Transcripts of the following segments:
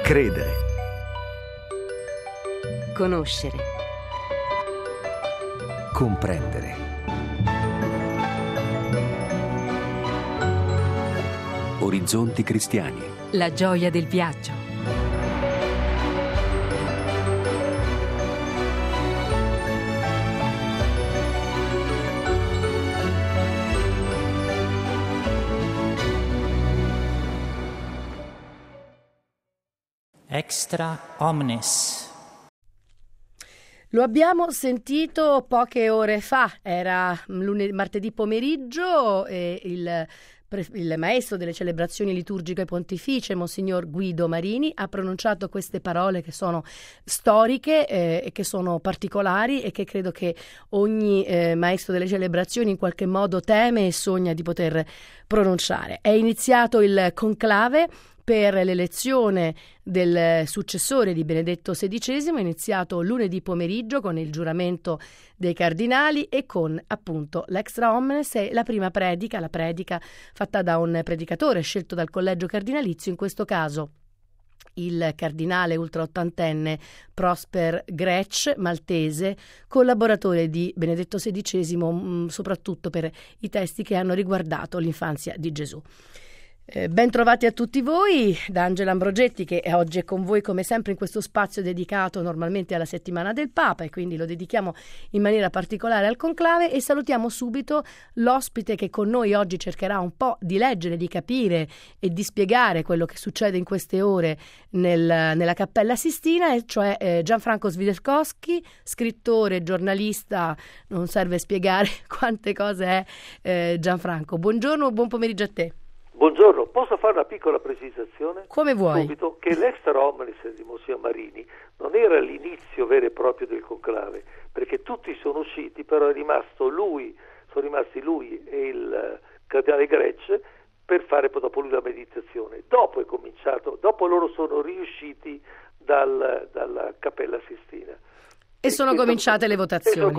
Credere. Conoscere. Comprendere. Orizzonti cristiani. La gioia del viaggio. Extra omnes. Lo abbiamo sentito poche ore fa, era martedì pomeriggio e il maestro delle celebrazioni liturgiche pontificie, Monsignor Guido Marini, ha pronunciato queste parole che sono storiche e che sono particolari e che credo che ogni maestro delle celebrazioni in qualche modo teme e sogna di poter pronunciare. È iniziato il conclave per l'elezione del successore di Benedetto XVI, iniziato lunedì pomeriggio con il giuramento dei cardinali e con appunto l'extra omnes e la prima predica, la predica fatta da un predicatore scelto dal collegio cardinalizio, in questo caso il cardinale ultraottantenne Prosper Gretsch, maltese, collaboratore di Benedetto XVI, soprattutto per i testi che hanno riguardato l'infanzia di Gesù. Ben trovati a tutti voi da Angela Ambrogetti, che oggi è con voi come sempre in questo spazio dedicato normalmente alla settimana del Papa, e quindi lo dedichiamo in maniera particolare al conclave, e salutiamo subito l'ospite che con noi oggi cercherà un po' di leggere, di capire e di spiegare quello che succede in queste ore nella Cappella Sistina, e cioè Gianfranco Swiderkowski, scrittore, giornalista. Non serve spiegare quante cose è Gianfranco. Buongiorno, buon pomeriggio a te. Buongiorno, posso fare una piccola precisazione? Come vuoi. Subito, che l'extra omnes di Monsignor Marini non era l'inizio vero e proprio del conclave, perché tutti sono usciti, però sono rimasti lui e il cardinale Gretsch per fare poi dopo lui la meditazione. Dopo è cominciato, dopo loro sono riusciti dalla Cappella Sistina. E sono cominciate le votazioni.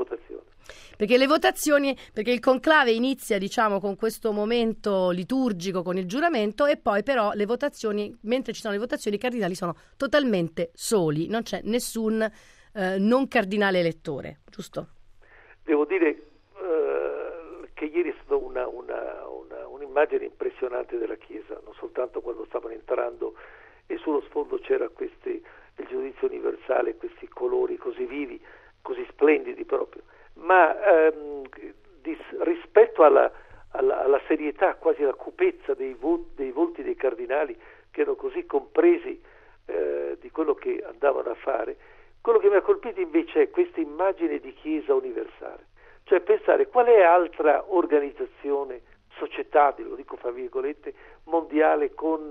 Perché il conclave inizia, diciamo, con questo momento liturgico, con il giuramento, e poi però le votazioni, mentre ci sono le votazioni, i cardinali sono totalmente soli, non c'è nessun non cardinale elettore, giusto? Devo dire che ieri è stata un'immagine impressionante della Chiesa, non soltanto quando stavano entrando e sullo sfondo c'era il giudizio universale, questi colori così vivi, così splendidi proprio, ma rispetto alla serietà, quasi alla cupezza dei volti dei cardinali, che erano così compresi di quello che andavano a fare, quello che mi ha colpito invece è questa immagine di Chiesa universale, cioè pensare quale altra organizzazione, società, lo dico fra virgolette, mondiale con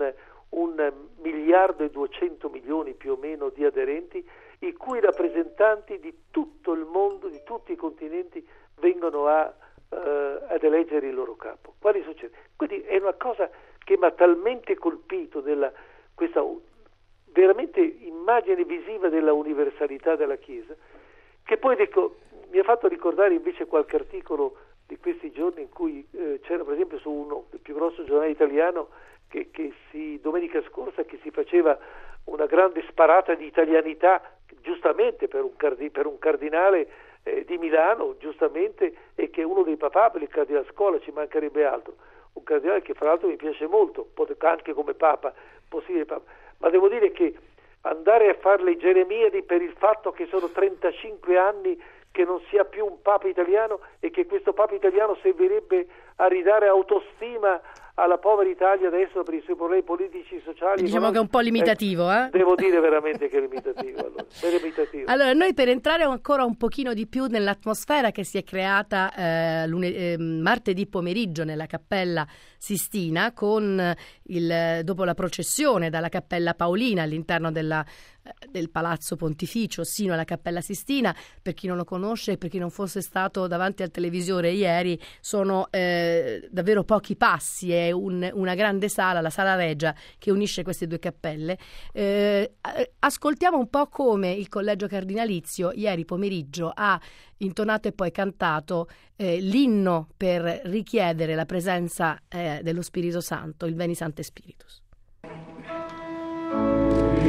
1.200.000.000 più o meno di aderenti, i cui rappresentanti di tutto il mondo, di tutti i continenti, vengono ad eleggere il loro capo. Quali succede? Quindi è una cosa che mi ha talmente colpito, questa veramente immagine visiva della universalità della Chiesa, che poi mi ha fatto ricordare invece qualche articolo di questi giorni in cui c'era per esempio su uno del più grosso giornale italiano che domenica scorsa che si faceva una grande sparata di italianità, giustamente per un cardinale di Milano, giustamente, e che è uno dei papabili, il cardinale Scola, ci mancherebbe altro, un cardinale che fra l'altro mi piace molto, anche come papa, possibile papa, ma devo dire che andare a fare le Geremiadi per il fatto che sono 35 anni che non sia più un papa italiano e che questo papa italiano servirebbe a ridare autostima alla povera Italia adesso per i suoi problemi politici, sociali. Diciamo che è un po' limitativo, Devo dire veramente che è limitativo. Allora, noi per entrare ancora un pochino di più nell'atmosfera che si è creata martedì pomeriggio nella Cappella Sistina, dopo la processione dalla Cappella Paolina all'interno del Palazzo Pontificio sino alla Cappella Sistina. Per chi non lo conosce e per chi non fosse stato davanti al televisore ieri, sono davvero pochi passi, è una grande sala, la Sala Regia, che unisce queste due cappelle. Ascoltiamo un po' come il collegio cardinalizio ieri pomeriggio ha intonato e poi cantato l'inno per richiedere la presenza dello Spirito Santo, il Veni Sancte Spiritus.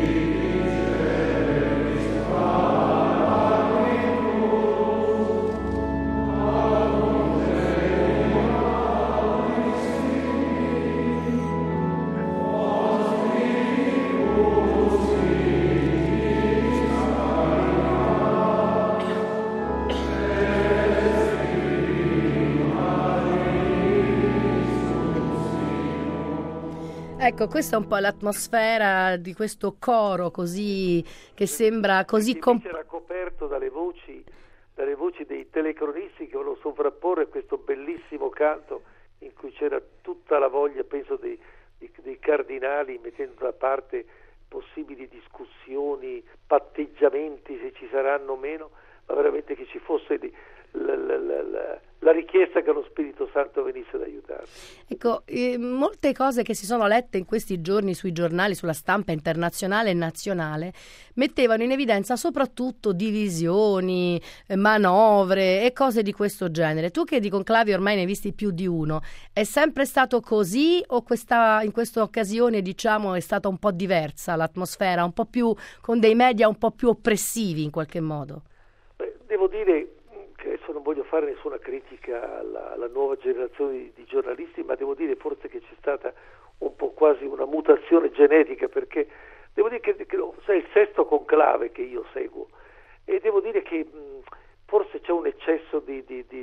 Ecco, questa è un po' l'atmosfera di questo coro così che sembra così era coperto dalle voci dei telecronisti che vogliono sovrapporre questo bellissimo canto in cui c'era tutta la voglia, penso, dei cardinali, mettendo da parte possibili discussioni, patteggiamenti, se ci saranno o meno, ma veramente che ci fosse la richiesta che lo Spirito Santo venisse ad aiutare. Ecco, molte cose che si sono lette in questi giorni sui giornali, sulla stampa internazionale e nazionale, mettevano in evidenza soprattutto divisioni, manovre e cose di questo genere. Tu che di conclavi ormai ne hai visti più di uno, è sempre stato così o in questa occasione, diciamo, è stata un po' diversa l'atmosfera, un po' più con dei media un po' più oppressivi in qualche modo? Devo dire che adesso non voglio fare nessuna critica alla nuova generazione di giornalisti, ma devo dire forse che c'è stata un po' quasi una mutazione genetica, perché devo dire che sai, il sesto conclave che io seguo, e devo dire che forse c'è un eccesso di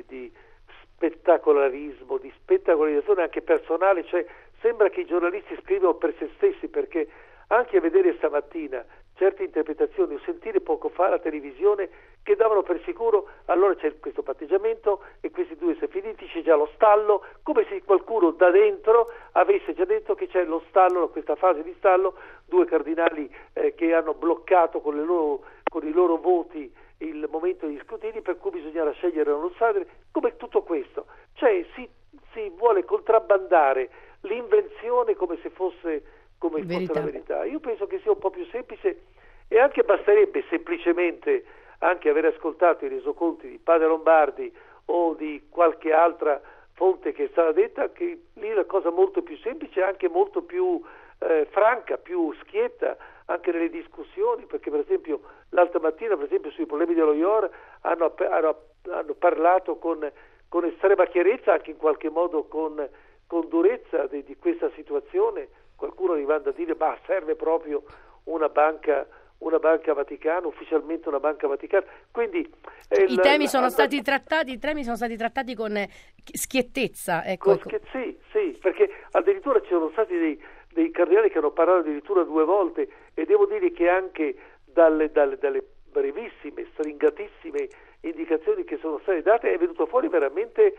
spettacolarismo, di spettacolarizzazione anche personale, cioè sembra che i giornalisti scrivono per se stessi, perché anche a vedere stamattina certe interpretazioni, o sentire poco fa la televisione che davano per sicuro allora c'è questo patteggiamento e questi due si è finiti, c'è già lo stallo, come se qualcuno da dentro avesse già detto che c'è lo stallo, questa fase di stallo, due cardinali che hanno bloccato con i loro voti il momento degli scrutini, per cui bisognerà scegliere o non scegliere, come tutto questo, cioè si vuole contrabbandare l'invenzione come se fosse la verità. Io penso che sia un po' più semplice, e anche basterebbe semplicemente anche aver ascoltato i resoconti di Padre Lombardi o di qualche altra fonte che è stata detta, che lì la cosa molto più semplice e anche molto più franca, più schietta anche nelle discussioni, perché per esempio l'altra mattina, per esempio, sui problemi dello IOR hanno parlato con estrema chiarezza, anche in qualche modo con durezza di questa situazione, qualcuno arrivando a dire ma serve proprio una banca vaticana, ufficialmente una banca vaticana. Quindi i temi sono stati trattati con schiettezza, ecco. Sì, perché addirittura ci sono stati dei cardinali che hanno parlato addirittura 2 volte, e devo dire che anche dalle brevissime, stringatissime indicazioni che sono state date è venuto fuori veramente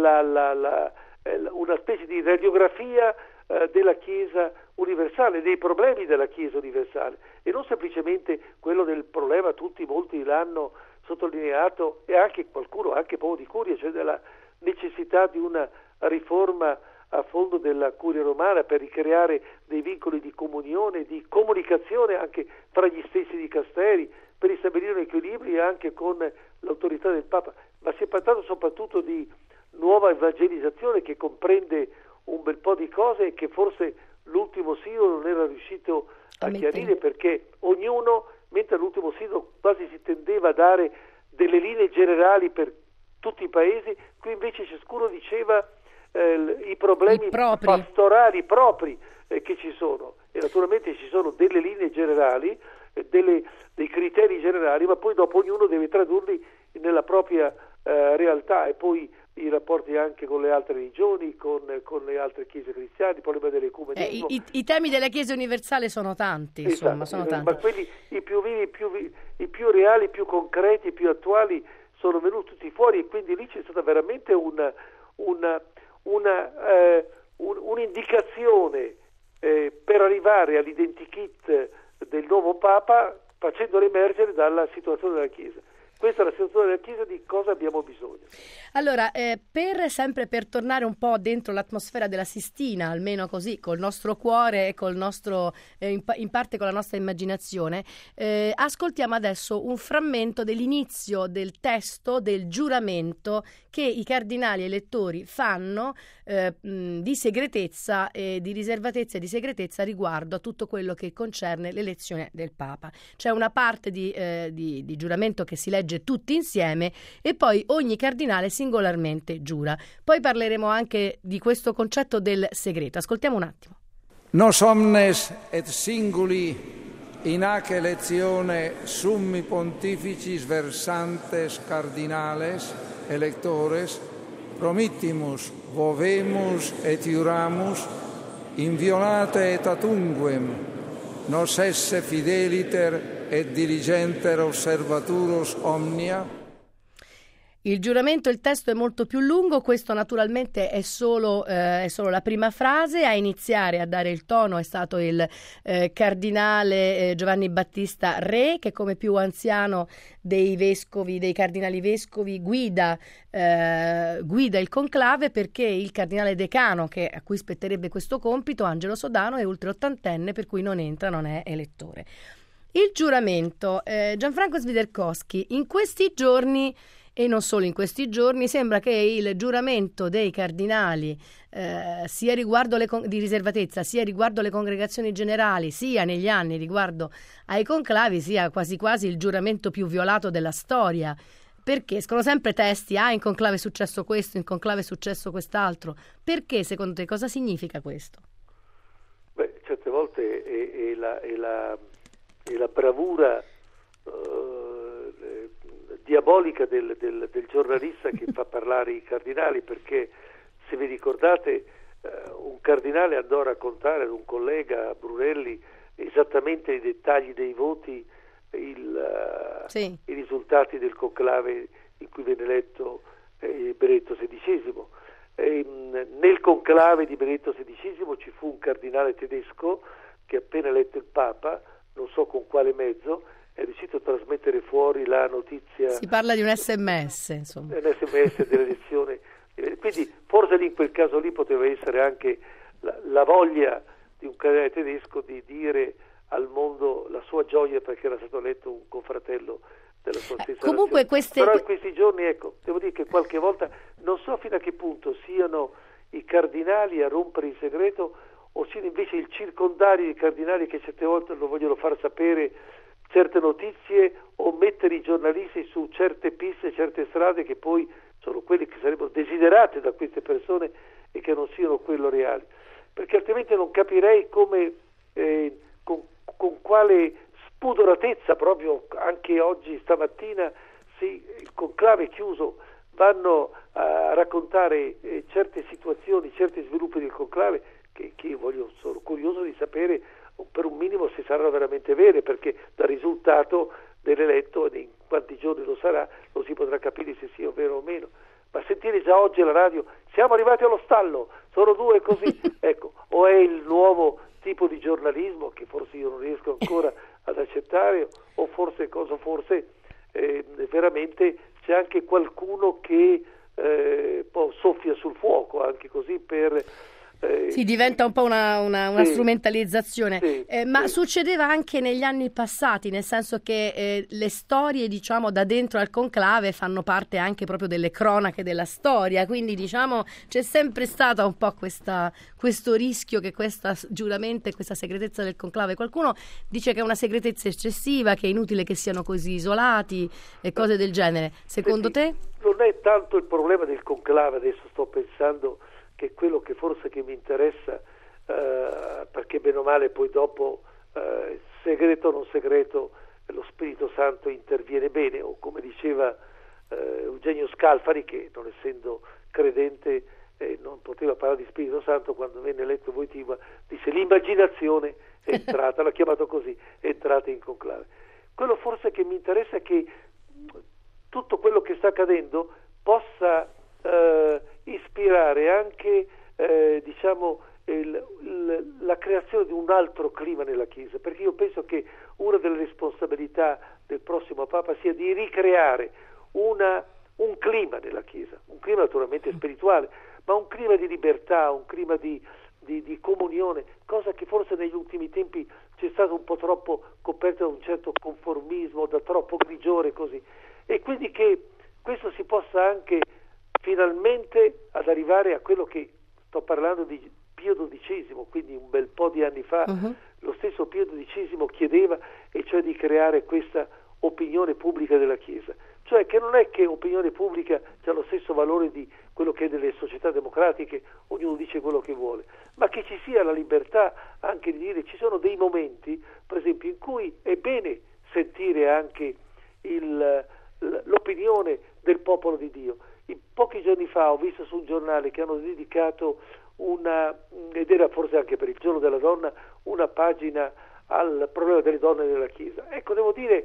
una specie di radiografia della Chiesa universale, dei problemi della Chiesa universale, e non semplicemente quello del problema, molti l'hanno sottolineato, e anche qualcuno, anche un po' di curia, cioè della necessità di una riforma a fondo della curia romana per ricreare dei vincoli di comunione, di comunicazione anche tra gli stessi dicasteri, per ristabilire un equilibrio anche con l'autorità del Papa. Ma si è parlato soprattutto di nuova evangelizzazione che comprende un bel po' di cose e che forse l'ultimo sinodo non era riuscito a chiarire, perché ognuno, mentre l'ultimo sinodo quasi si tendeva a dare delle linee generali per tutti i paesi, qui invece ciascuno diceva i problemi pastorali propri che ci sono, e naturalmente ci sono delle linee generali, dei criteri generali, ma poi dopo ognuno deve tradurli nella propria realtà, e poi i rapporti anche con le altre religioni, con le altre chiese cristiane, il problema dell'ecumenismo. I temi della Chiesa universale sono tanti, insomma, sono tanti. Ma quelli i più vivi, i più reali, i più concreti, i più attuali sono venuti tutti fuori, e quindi lì c'è stata veramente un'indicazione per arrivare all'identikit del nuovo Papa, facendolo emergere dalla situazione della Chiesa. Questa è la situazione della Chiesa, di cosa abbiamo bisogno. Allora, sempre per tornare un po' dentro l'atmosfera della Sistina, almeno così, col nostro cuore e col nostro, in parte con la nostra immaginazione, ascoltiamo adesso un frammento dell'inizio del testo del giuramento che i cardinali elettori fanno di segretezza e di riservatezza e di segretezza riguardo a tutto quello che concerne l'elezione del Papa. C'è una parte di giuramento che si legge tutti insieme e poi ogni cardinale singolarmente giura. Poi parleremo anche di questo concetto del segreto. Ascoltiamo un attimo. Nos omnes et singuli in hac eletione summi pontificis versantes cardinales electores promittimus vovemus et iuramus inviolate etatunquem, nos esse fideliter et diligenter observaturus omnia. Il giuramento, il testo è molto più lungo, questo naturalmente è solo la prima frase. A iniziare a dare il tono è stato il cardinale Giovanni Battista Re, che come più anziano dei cardinali vescovi guida il conclave, perché il cardinale decano a cui spetterebbe questo compito, Angelo Sodano, è ultra ottantenne, per cui non è elettore. Il giuramento, Gianfranco Swiderkowski, in questi giorni e non solo in questi giorni, sembra che il giuramento dei cardinali sia riguardo di riservatezza, sia riguardo alle congregazioni generali, sia negli anni riguardo ai conclavi, sia quasi quasi il giuramento più violato della storia, perché escono sempre testi, in conclave è successo questo, in conclave è successo quest'altro. Perché secondo te cosa significa questo? Beh, certe volte è la bravura diabolica del giornalista che fa parlare i cardinali, perché se vi ricordate un cardinale andò a raccontare ad un collega, Brunelli, esattamente i dettagli dei voti, i risultati del conclave in cui venne eletto Benedetto XVI. Nel conclave di Benedetto XVI ci fu un cardinale tedesco che appena eletto il Papa, non so con quale mezzo, è riuscito a trasmettere fuori la notizia. Si parla di un SMS, insomma. Un SMS dell'elezione. Quindi forse in quel caso lì poteva essere anche la voglia di un cardinale tedesco di dire al mondo la sua gioia perché era stato eletto un confratello della sua stessa comunque nazione. Però in questi giorni, devo dire che qualche volta non so fino a che punto siano i cardinali a rompere il segreto o siano invece il circondario dei cardinali che certe volte lo vogliono far sapere certe notizie o mettere i giornalisti su certe piste, certe strade che poi sono quelle che sarebbero desiderate da queste persone e che non siano quello reali, perché altrimenti non capirei come con quale spudoratezza proprio anche oggi stamattina il conclave chiuso vanno a raccontare certe situazioni, certi sviluppi del conclave che io sono curioso di sapere per un minimo se saranno veramente vere, perché dal risultato dell'eletto e in quanti giorni lo sarà lo si potrà capire se sia vero o meno. Ma sentire già oggi alla radio siamo arrivati allo stallo, sono 2 così, o è il nuovo tipo di giornalismo che forse io non riesco ancora ad accettare, o forse veramente c'è anche qualcuno che soffia sul fuoco anche così per diventa un po' una strumentalizzazione, ma succedeva anche negli anni passati, nel senso che le storie, diciamo, da dentro al conclave fanno parte anche proprio delle cronache della storia, quindi diciamo c'è sempre stata un po' questo rischio che questa giuramento e questa segretezza del conclave, qualcuno dice che è una segretezza eccessiva, che è inutile che siano così isolati e cose del genere. Secondo te? Non è tanto il problema del conclave, adesso sto pensando che è quello che forse che mi interessa, perché bene o male poi dopo, segreto o non segreto, lo Spirito Santo interviene bene, o come diceva Eugenio Scalfari, che non essendo credente non poteva parlare di Spirito Santo, quando venne eletto Wojtyła disse l'immaginazione è entrata, l'ha chiamato così, è entrata in conclave. Quello forse che mi interessa è che tutto quello che sta accadendo possa ispirare anche la creazione di un altro clima nella Chiesa, perché io penso che una delle responsabilità del prossimo Papa sia di ricreare un clima nella Chiesa, un clima naturalmente spirituale, ma un clima di libertà, un clima di comunione, cosa che forse negli ultimi tempi c'è stato un po' troppo coperto da un certo conformismo, da troppo grigiore così, e quindi che questo si possa anche finalmente ad arrivare a quello che sto parlando di Pio XII, quindi un bel po' di anni fa, lo stesso Pio XII chiedeva, e cioè di creare questa opinione pubblica della Chiesa, cioè che non è che opinione pubblica ha lo stesso valore di quello che è delle società democratiche, ognuno dice quello che vuole, ma che ci sia la libertà anche di dire ci sono dei momenti, per esempio, in cui è bene sentire anche l'opinione del popolo di Dio. Pochi giorni fa ho visto su un giornale che hanno dedicato ed era forse anche per il giorno della donna, una pagina al problema delle donne nella Chiesa. Ecco, devo dire,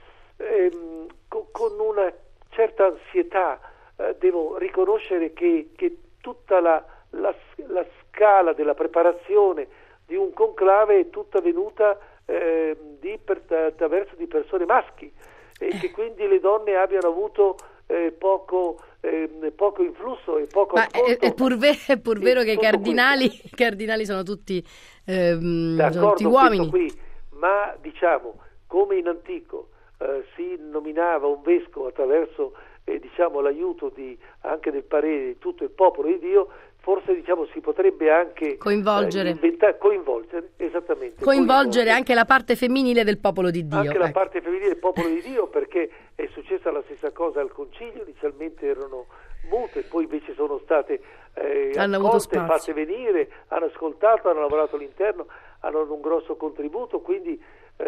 con una certa ansietà, devo riconoscere che tutta la scala della preparazione di un conclave è tutta venuta attraverso di persone maschi, e che quindi le donne abbiano avuto poco influsso e poco ascolto. È pur vero che i cardinali sono tutti d'accordo, uomini. Qui, ma diciamo, come in antico si nominava un vescovo attraverso l'aiuto anche del parere di tutto il popolo di Dio, forse si potrebbe anche coinvolgere anche la parte femminile del popolo di Dio. Anche la parte femminile del popolo di Dio, perché è successa la stessa cosa al concilio. Inizialmente erano mute, poi invece sono state accolte, fatte venire, hanno ascoltato, hanno lavorato all'interno, hanno dato un grosso contributo, quindi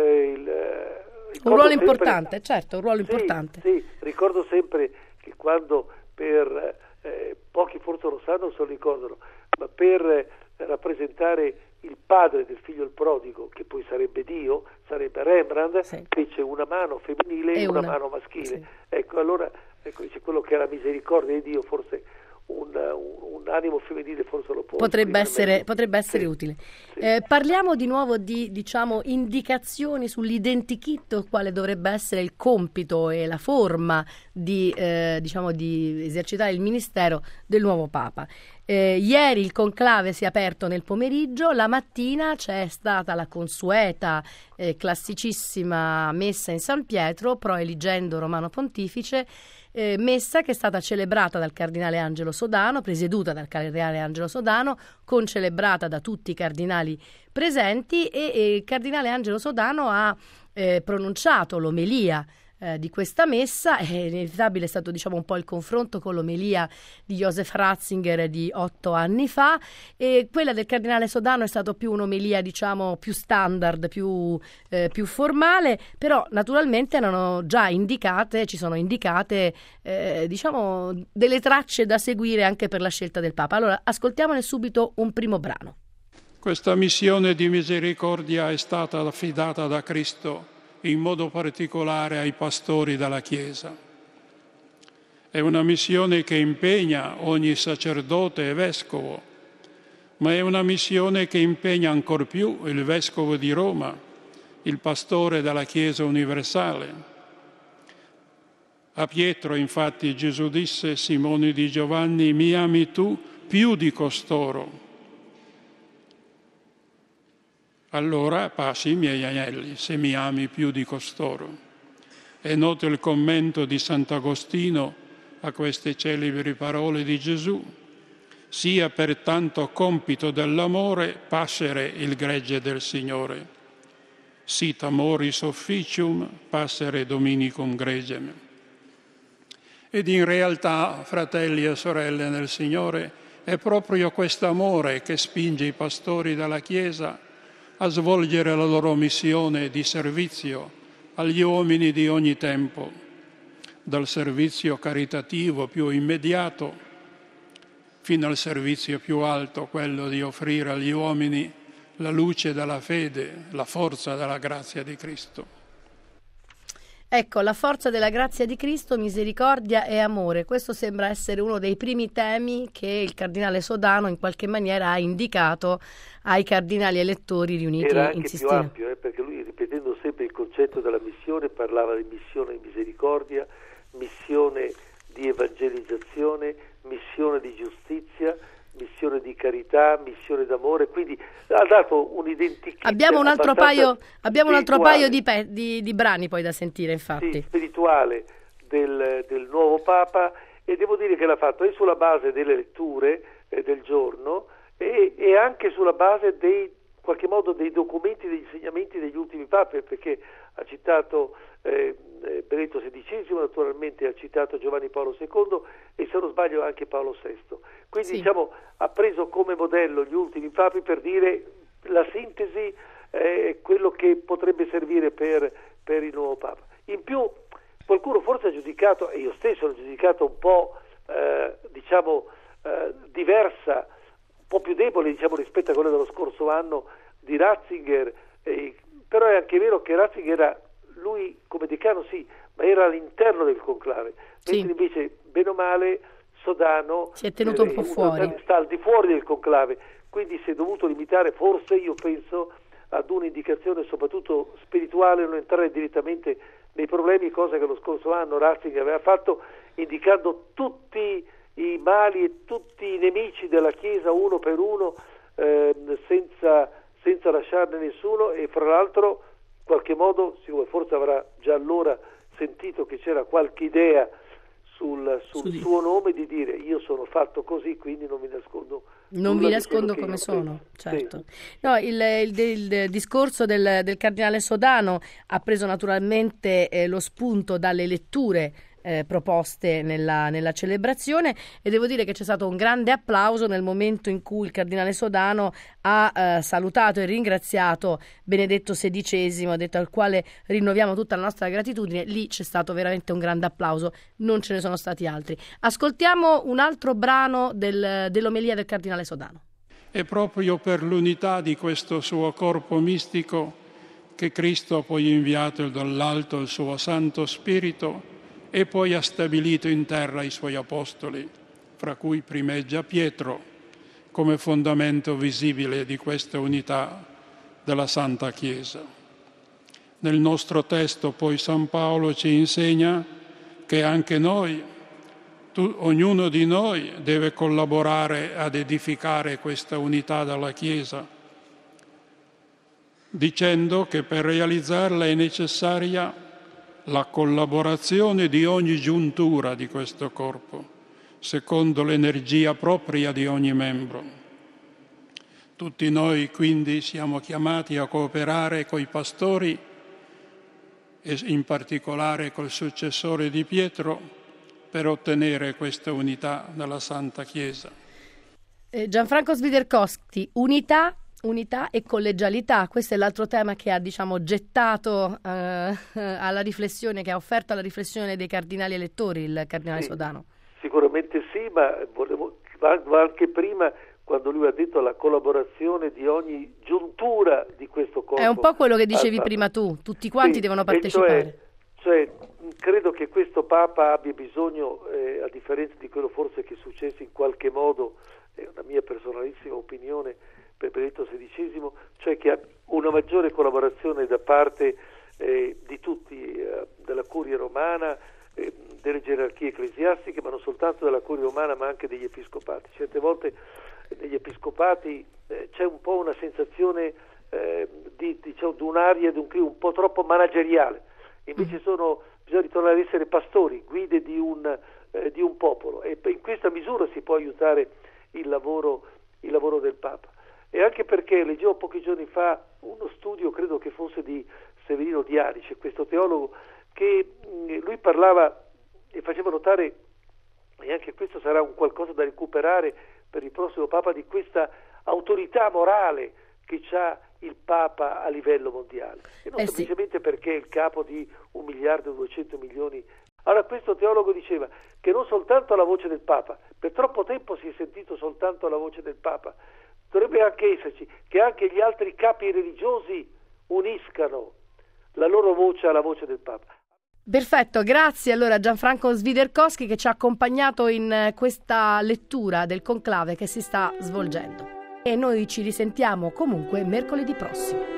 un ruolo importante, certo, un ruolo importante. Sì, ricordo sempre che quando pochi forse lo sanno, se lo ricordano, ma per rappresentare il padre del figlio il prodigo, che poi sarebbe Dio, sarebbe Rembrandt, fece una mano femminile e una mano maschile. Sì. Ecco, allora dice quello che è la misericordia di Dio, forse un animo femminile forse lo può. Potrebbe essere utile. Sì. Parliamo di nuovo di indicazioni sull'identikit, quale dovrebbe essere il compito e la forma di esercitare il ministero del nuovo Papa. Ieri il conclave si è aperto nel pomeriggio, la mattina c'è stata la consueta classicissima messa in San Pietro, proeligendo Romano Pontifice, messa che è stata celebrata dal cardinale Angelo Sodano, presieduta dal cardinale Angelo Sodano, concelebrata da tutti i cardinali presenti, e il cardinale Angelo Sodano ha pronunciato l'omelia di questa messa. È inevitabile è stato un po' il confronto con l'omelia di Joseph Ratzinger di 8 anni fa, e quella del cardinale Sodano è stato più un'omelia più standard, più formale, però naturalmente ci sono indicate delle tracce da seguire anche per la scelta del Papa. Allora ascoltiamone subito un primo brano. Questa missione di misericordia è stata affidata da Cristo in modo particolare ai pastori della Chiesa. È una missione che impegna ogni sacerdote e vescovo, ma è una missione che impegna ancor più il vescovo di Roma, il pastore della Chiesa universale. A Pietro, infatti, Gesù disse: Simone di Giovanni, mi ami tu più di costoro? Allora pasci i miei agnelli, se mi ami più di costoro. È noto il commento di Sant'Agostino a queste celebri parole di Gesù: sia pertanto compito dell'amore passere il gregge del Signore. Sit amoris officium passere dominicum gregem. Ed in realtà, fratelli e sorelle nel Signore, è proprio quest'amore che spinge i pastori della Chiesa a svolgere la loro missione di servizio agli uomini di ogni tempo, dal servizio caritativo più immediato fino al servizio più alto, quello di offrire agli uomini la luce della fede, la forza della grazia di Cristo. Ecco, la forza della grazia di Cristo, misericordia e amore. Questo sembra essere uno dei primi temi che il cardinale Sodano in qualche maniera ha indicato ai cardinali elettori riuniti in Sistina. Era anche più ampio, perché lui, ripetendo sempre il concetto della missione, parlava di missione di misericordia, missione di evangelizzazione, missione di giustizia, missione di carità, missione d'amore, quindi ha dato un identikit. Abbiamo un altro paio di brani poi da sentire, infatti. Sì, spirituale del nuovo Papa, e devo dire che l'ha fatto sulla base delle letture del giorno e anche sulla base in qualche modo dei documenti, degli insegnamenti degli ultimi papi, perché ha citato Benedetto XVI, naturalmente ha citato Giovanni Paolo II e, se non sbaglio, anche Paolo VI. Quindi ha preso come modello gli ultimi papi per dire la sintesi, quello che potrebbe servire per il nuovo Papa. In più qualcuno forse ha giudicato, e io stesso l'ho giudicato un po' diversa po' più debole, diciamo, rispetto a quella dello scorso anno di Ratzinger, però è anche vero che Ratzinger era, lui come decano sì, ma era all'interno del conclave, mentre invece bene o male Sodano si è tenuto un po' fuori, sta al di fuori del conclave, quindi si è dovuto limitare, forse io penso, ad un'indicazione soprattutto spirituale, non entrare direttamente nei problemi, cosa che lo scorso anno Ratzinger aveva fatto, indicando tutti i mali e tutti i nemici della Chiesa uno per uno, senza lasciarne nessuno, e fra l'altro in qualche modo, siccome forse avrà già allora sentito che c'era qualche idea sul suo nome, di dire io sono fatto così, quindi non vi nascondo come sono, certo. Sì. No, il discorso del cardinale Sodano ha preso naturalmente lo spunto dalle letture proposte nella celebrazione, e devo dire che c'è stato un grande applauso nel momento in cui il cardinale Sodano ha salutato e ringraziato Benedetto XVI, ha detto, al quale rinnoviamo tutta la nostra gratitudine. Lì c'è stato veramente un grande applauso, non ce ne sono stati altri. Ascoltiamo un altro brano dell'omelia del cardinale Sodano. È proprio per l'unità di questo suo corpo mistico che Cristo ha poi inviato dall'alto il suo Santo Spirito e poi ha stabilito in terra i suoi apostoli, fra cui primeggia Pietro, come fondamento visibile di questa unità della Santa Chiesa. Nel nostro testo poi San Paolo ci insegna che anche noi, ognuno di noi, deve collaborare ad edificare questa unità della Chiesa, dicendo che per realizzarla è necessaria la collaborazione di ogni giuntura di questo corpo, secondo l'energia propria di ogni membro. Tutti noi quindi siamo chiamati a cooperare coi pastori e in particolare col successore di Pietro per ottenere questa unità nella Santa Chiesa. Gianfranco Sviderkowski, unità e collegialità, questo è l'altro tema che ha, gettato alla riflessione, che ha offerto alla riflessione dei cardinali elettori il cardinale Sodano. Sicuramente sì, ma va anche prima, quando lui ha detto la collaborazione di ogni giuntura di questo corpo. È un po' quello che dicevi prima tu, tutti quanti devono partecipare. Cioè, credo che questo Papa abbia bisogno, a differenza di quello forse che successe in qualche modo, è una mia personalissima opinione, per Benedetto XVI, cioè che ha una maggiore collaborazione da parte di tutti, della Curia Romana, delle gerarchie ecclesiastiche, ma non soltanto della Curia Romana, ma anche degli episcopati. Certe volte negli episcopati c'è un po' una sensazione di un'aria, di un clima un po' troppo manageriale, invece bisogna ritornare ad essere pastori, guide di un popolo, e in questa misura si può aiutare il lavoro del Papa. E anche perché leggevo pochi giorni fa uno studio, credo che fosse di Severino Dianice, questo teologo, che lui parlava e faceva notare, e anche questo sarà un qualcosa da recuperare per il prossimo Papa, di questa autorità morale che ha il Papa a livello mondiale, e non semplicemente perché è il capo di 1.200 milioni. Allora questo teologo diceva che non soltanto la voce del Papa, per troppo tempo si è sentito soltanto la voce del Papa, dovrebbe anche esserci che anche gli altri capi religiosi uniscano la loro voce alla voce del Papa. Perfetto, grazie allora Gianfranco Sviderkowski, che ci ha accompagnato in questa lettura del conclave che si sta svolgendo. E noi ci risentiamo comunque mercoledì prossimo.